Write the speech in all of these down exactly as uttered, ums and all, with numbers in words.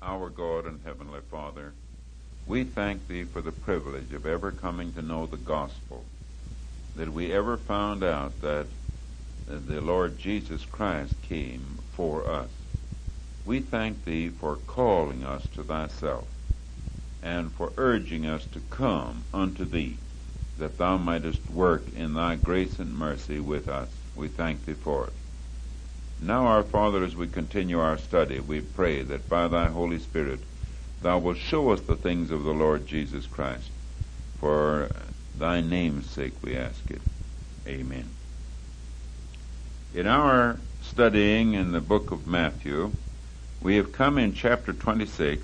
Our God and Heavenly Father, we thank Thee for the privilege of ever coming to know the gospel, that we ever found out that the Lord Jesus Christ came for us. We thank Thee for calling us to Thyself, and for urging us to come unto Thee, that Thou mightest work in Thy grace and mercy with us. We thank Thee for it. Now, our Father, as we continue our study, we pray that by Thy Holy Spirit Thou wilt show us the things of the Lord Jesus Christ. For Thy name's sake we ask it. Amen. In our studying in the book of Matthew, we have come in chapter twenty-six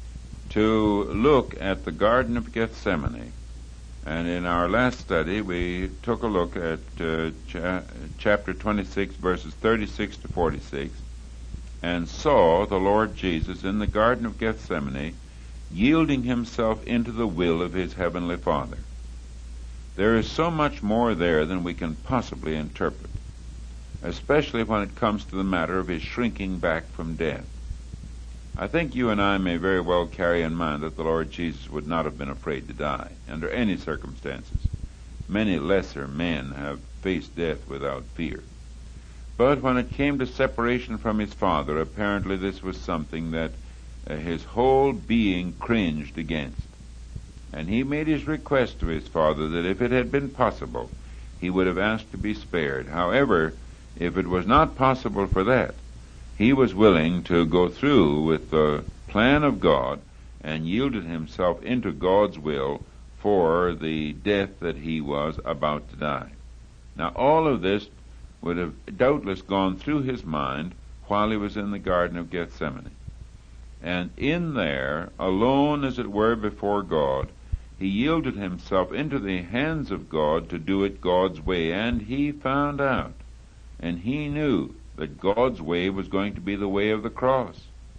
to look at the Garden of Gethsemane. And in our last study, we took a look at uh, cha- chapter twenty-six, verses thirty-six to forty-six, and saw the Lord Jesus in the Garden of Gethsemane yielding himself into the will of his heavenly Father. There is so much more there than we can possibly interpret, especially when it comes to the matter of his shrinking back from death. I think you and I may very well carry in mind that the Lord Jesus would not have been afraid to die under any circumstances. Many lesser men have faced death without fear. But when it came to separation from his Father, apparently this was something that uh, his whole being cringed against. And he made his request to his Father that if it had been possible, he would have asked to be spared. However, if it was not possible for that, he was willing to go through with the plan of God and yielded himself into God's will for the death that he was about to die. Now, all of this would have doubtless gone through his mind while he was in the Garden of Gethsemane. And in there, alone as it were before God, he yielded himself into the hands of God to do it God's way. And he found out, and he knew, that God's way was going to be the way of the cross.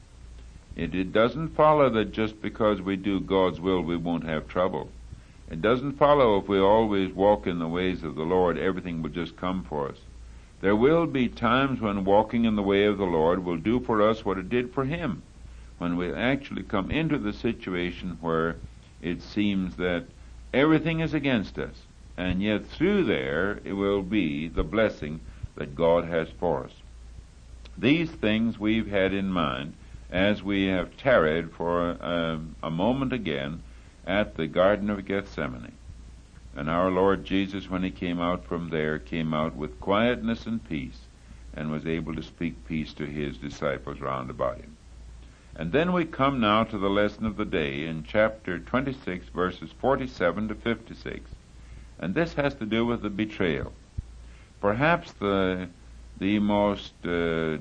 It, it doesn't follow that just because we do God's will we won't have trouble. It doesn't follow if we always walk in the ways of the Lord, everything will just come for us. There will be times when walking in the way of the Lord will do for us what it did for him, when we actually come into the situation where it seems that everything is against us, and yet through there it will be the blessing that God has for us. These things we've had in mind as we have tarried for a, a moment again at the Garden of Gethsemane. And our Lord Jesus, when he came out from there, came out with quietness and peace, and was able to speak peace to his disciples round about him. And then we come now to the lesson of the day in chapter twenty-six, verses forty-seven to fifty-six. And this has to do with the betrayal. Perhaps the the most uh,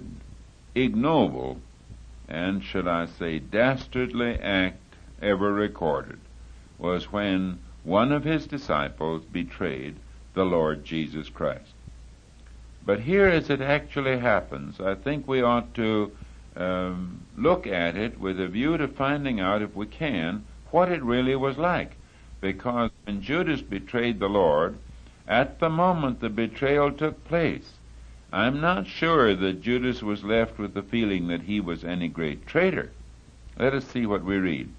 ignoble and, should I say, dastardly act ever recorded was when one of his disciples betrayed the Lord Jesus Christ. But here, as it actually happens, I think we ought to um, look at it with a view to finding out, if we can, what it really was like. Because when Judas betrayed the Lord, at the moment the betrayal took place, I'm not sure that Judas was left with the feeling that he was any great traitor. Let us see what we read.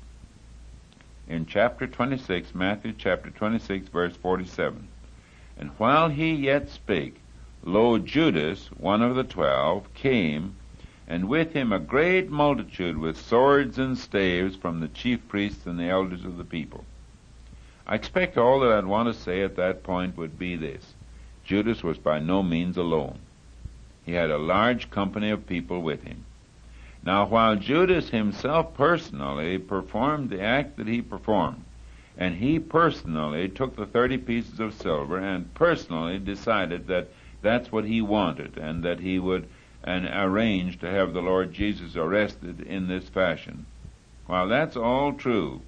In chapter twenty-six, Matthew chapter twenty-six, verse forty-seven. And while he yet spake, lo, Judas, one of the twelve, came, and with him a great multitude with swords and staves from the chief priests and the elders of the people. I expect all that I'd want to say at that point would be this. Judas was by no means alone. He had a large company of people with him. Now, while Judas himself personally performed the act that he performed, and he personally took the thirty pieces of silver and personally decided that that's what he wanted, and that he would and arrange to have the Lord Jesus arrested in this fashion. While that's all true,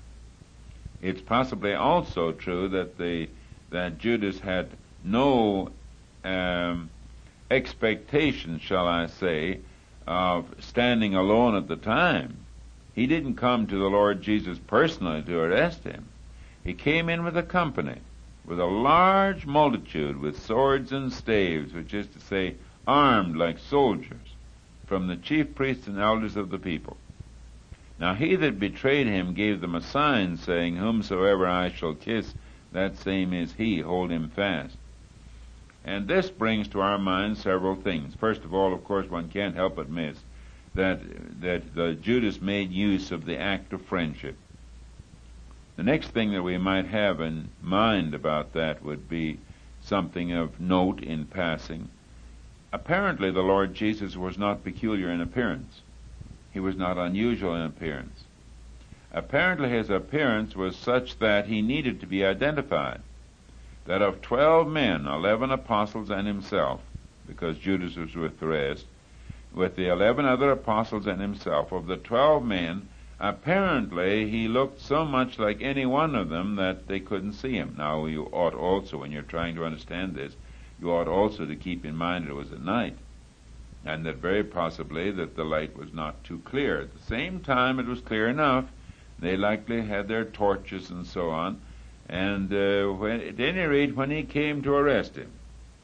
it's possibly also true that the that Judas had no um, expectation, shall I say, of standing alone at the time. He didn't come to the Lord Jesus personally to arrest him. He came in with a company, with a large multitude, with swords and staves, which is to say, armed like soldiers, from the chief priests and elders of the people. Now he that betrayed him gave them a sign, saying, Whomsoever I shall kiss, that same is he, hold him fast. And this brings to our minds several things. First of all, of course, one can't help but miss that, that the Judas made use of the act of friendship. The next thing that we might have in mind about that would be something of note in passing. Apparently the Lord Jesus was not peculiar in appearance. He was not unusual in appearance. Apparently his appearance was such that he needed to be identified. That of twelve men, eleven apostles and himself, because Judas was with the rest, with the eleven other apostles and himself, of the twelve men, apparently he looked so much like any one of them that they couldn't see him. Now you ought also, when you're trying to understand this, you ought also to keep in mind it was at night, and that very possibly that the light was not too clear. At the same time it was clear enough. They likely had their torches and so on, and uh, when, at any rate, when he came to arrest him,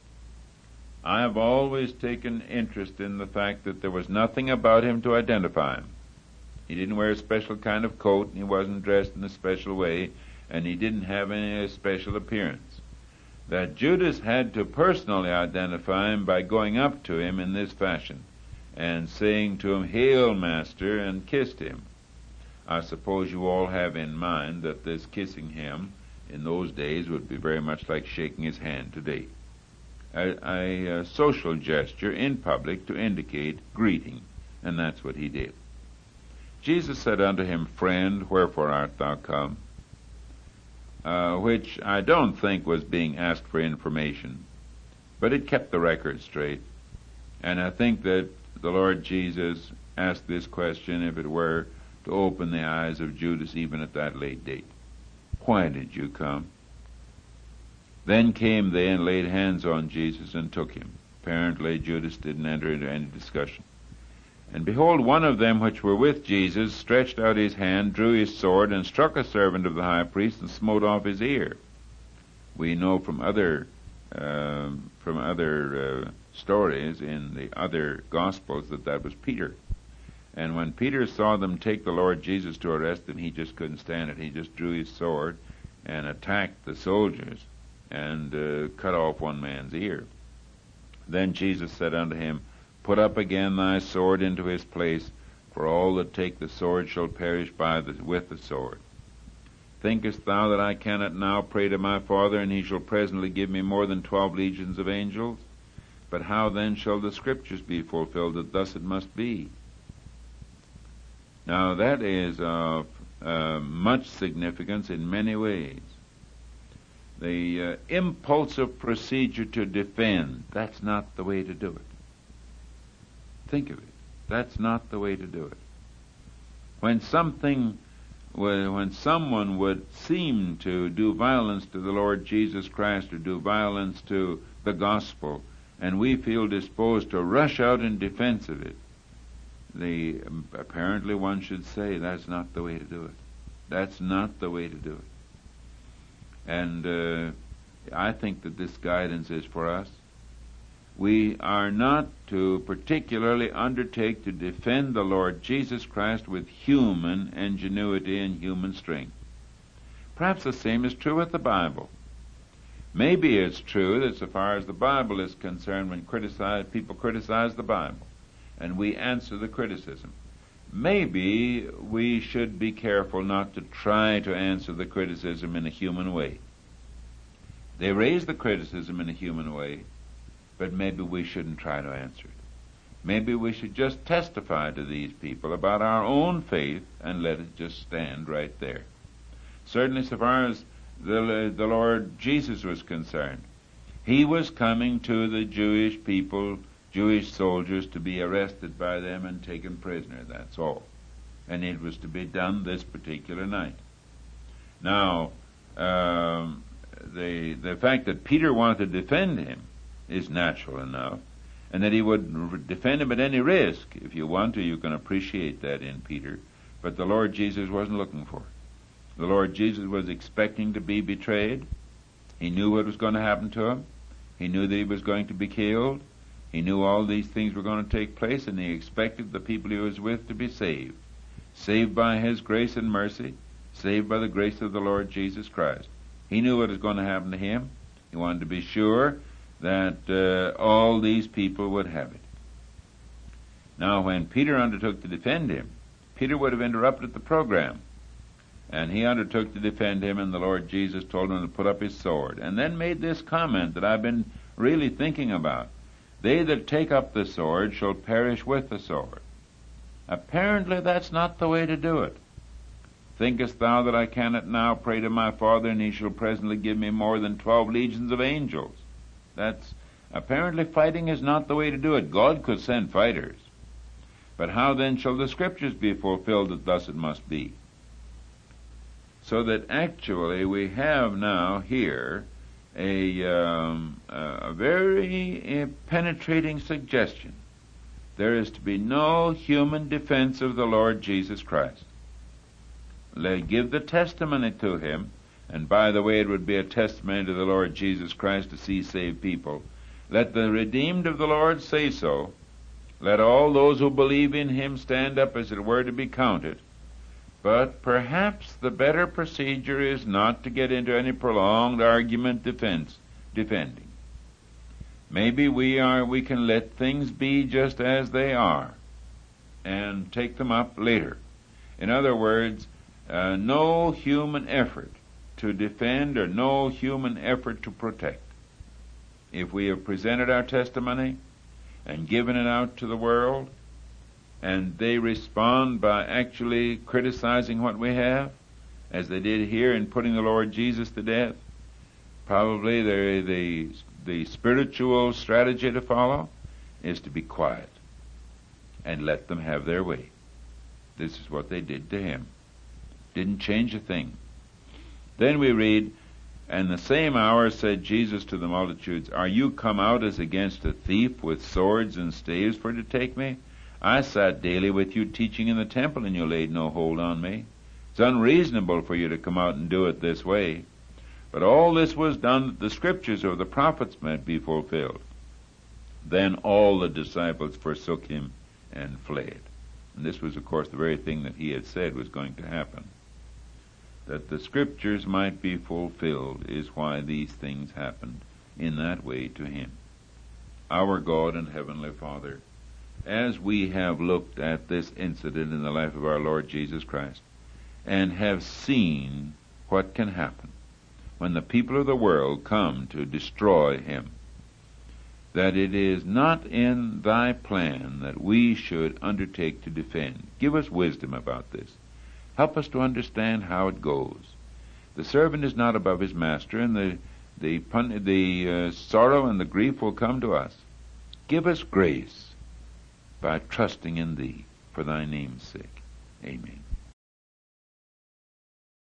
I have always taken interest in the fact that there was nothing about him to identify him. He didn't wear a special kind of coat, and he wasn't dressed in a special way, and he didn't have any special appearance. That Judas had to personally identify him by going up to him in this fashion and saying to him, Hail, Master, and kissed him. I suppose you all have in mind that this kissing him in those days would be very much like shaking his hand today. A, a, a social gesture in public to indicate greeting, and that's what he did. Jesus said unto him, Friend, wherefore art thou come? Uh, which I don't think was being asked for information, but it kept the record straight. And I think that the Lord Jesus asked this question, if it were, to open the eyes of Judas even at that late date. Why did you come? Then came they and laid hands on Jesus and took him. Apparently Judas didn't enter into any discussion. And behold, one of them which were with Jesus stretched out his hand, drew his sword, and struck a servant of the high priest, and smote off his ear. We know from other uh, from other uh, stories in the other Gospels that that was Peter. And when Peter saw them take the Lord Jesus to arrest him, he just couldn't stand it. He just drew his sword and attacked the soldiers and uh, cut off one man's ear. Then Jesus said unto him, Put up again thy sword into his place, for all that take the sword shall perish by the, with the sword. Thinkest thou that I cannot now pray to my Father, and he shall presently give me more than twelve legions of angels? But how then shall the Scriptures be fulfilled, that thus it must be? Now that is of uh, much significance in many ways. The uh, impulsive procedure to defend, that's not the way to do it. Think of it. That's not the way to do it. When something, when someone would seem to do violence to the Lord Jesus Christ or do violence to the gospel, and we feel disposed to rush out in defense of it, the apparently one should say that's not the way to do it. That's not the way to do it. And uh, I think that this guidance is for us. We are not to particularly undertake to defend the Lord Jesus Christ with human ingenuity and human strength. Perhaps the same is true with the Bible. Maybe it's true that so far as the Bible is concerned, when criticize, people criticize the Bible, and we answer the criticism, maybe we should be careful not to try to answer the criticism in a human way. They raise the criticism in a human way, but maybe we shouldn't try to answer it. Maybe we should just testify to these people about our own faith and let it just stand right there. Certainly so far as the, the Lord Jesus was concerned, he was coming to the Jewish people, Jewish soldiers, to be arrested by them and taken prisoner, that's all. And it was to be done this particular night. Now, um, the the fact that Peter wanted to defend him is natural enough, and that he would defend him at any risk. If you want to, you can appreciate that in Peter, but the Lord Jesus wasn't looking for it. The Lord Jesus was expecting to be betrayed. He knew what was going to happen to him. He knew that he was going to be killed. He knew all these things were going to take place, and he expected the people he was with to be saved. saved by his grace and mercy, saved by the grace of the Lord Jesus Christ. He knew what was going to happen to him. He wanted to be sure that uh, all these people would have it. Now, when Peter undertook to defend him, Peter would have interrupted the program. And he undertook to defend him, and the Lord Jesus told him to put up his sword. And then made this comment that I've been really thinking about. They that take up the sword shall perish with the sword. Apparently that's not the way to do it. Thinkest thou that I cannot now pray to my Father, and he shall presently give me more than twelve legions of angels? That's apparently fighting is not the way to do it. God could send fighters. But how then shall the Scriptures be fulfilled that thus it must be? So that actually we have now here a, um, a very uh, penetrating suggestion. There is to be no human defense of the Lord Jesus Christ. They give the testimony to him, and by the way, it would be a testimony to the Lord Jesus Christ to see saved people. Let the redeemed of the Lord say so. Let all those who believe in him stand up, as it were, to be counted. But perhaps the better procedure is not to get into any prolonged argument defense, defending. Maybe we are, we can let things be just as they are and take them up later. In other words, uh, no human effort to defend or no human effort to protect. If we have presented our testimony and given it out to the world, and they respond by actually criticizing what we have, as they did here in putting the Lord Jesus to death, probably the, the, the spiritual strategy to follow is to be quiet and let them have their way. This is what they did to him. Didn't change a thing. Then we read, and the same hour said Jesus to the multitudes, Are you come out as against a thief with swords and staves for to take me? I sat daily with you teaching in the temple, and you laid no hold on me. It's unreasonable for you to come out and do it this way. But all this was done that the Scriptures of the prophets might be fulfilled. Then all the disciples forsook him and fled. And this was, of course, the very thing that he had said was going to happen. That the Scriptures might be fulfilled is why these things happened in that way to him. Our God and Heavenly Father, as we have looked at this incident in the life of our Lord Jesus Christ and have seen what can happen when the people of the world come to destroy him, that it is not in thy plan that we should undertake to defend. Give us wisdom about this. Help us to understand how it goes. The servant is not above his master, and the the, pun- the uh, sorrow and the grief will come to us. Give us grace by trusting in thee for thy name's sake. Amen.